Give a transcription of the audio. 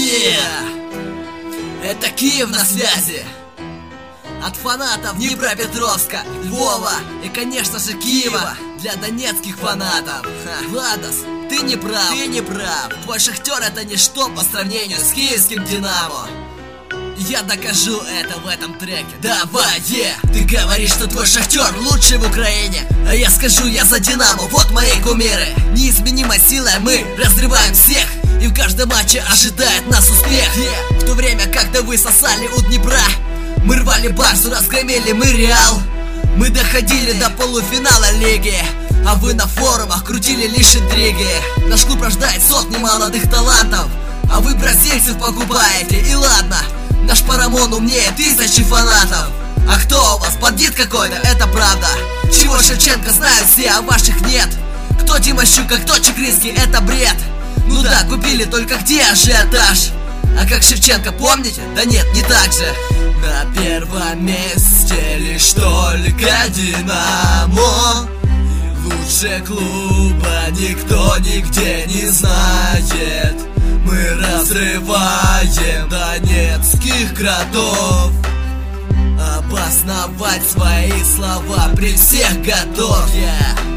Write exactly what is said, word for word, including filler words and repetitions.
Yeah! Это Киев на связи! От фанатов Днепропетровска, Львова и, конечно же, Киева для донецких фанатов. Ха, Владос, ты не прав, ты не прав. Твой Шахтер — это ничто по сравнению с киевским Динамо. Я докажу это в этом треке. Давай, е! Ты говоришь, что твой Шахтер лучший в Украине, а я скажу, я за Динамо, вот мои кумиры. Неизменимой силой мы разрываем всех, и в каждом матче ожидает нас успех. yeah. В то время, когда вы сосали у Днепра, мы рвали Барсу, разгромили мы Реал. Мы доходили до полуфинала лиги, а вы на форумах крутили лишь интриги. Наш клуб рождает сотни молодых талантов, а вы бразильцев покупаете. И ладно, наш Парамон умнее тысячи фанатов. А кто у вас, бандит какой-то, это правда. Чего Шевченко знают все, а ваших нет. Кто Тимощук, а кто Чекринский, это бред. Ну да, купили, только где ажиотаж? А как Шевченко, помните? Да нет, не так же. На первом месте лишь только Динамо. Лучше клуба никто нигде не знает. Мы разрываем донецких кротов. Обосновать свои слова при всех готов. yeah.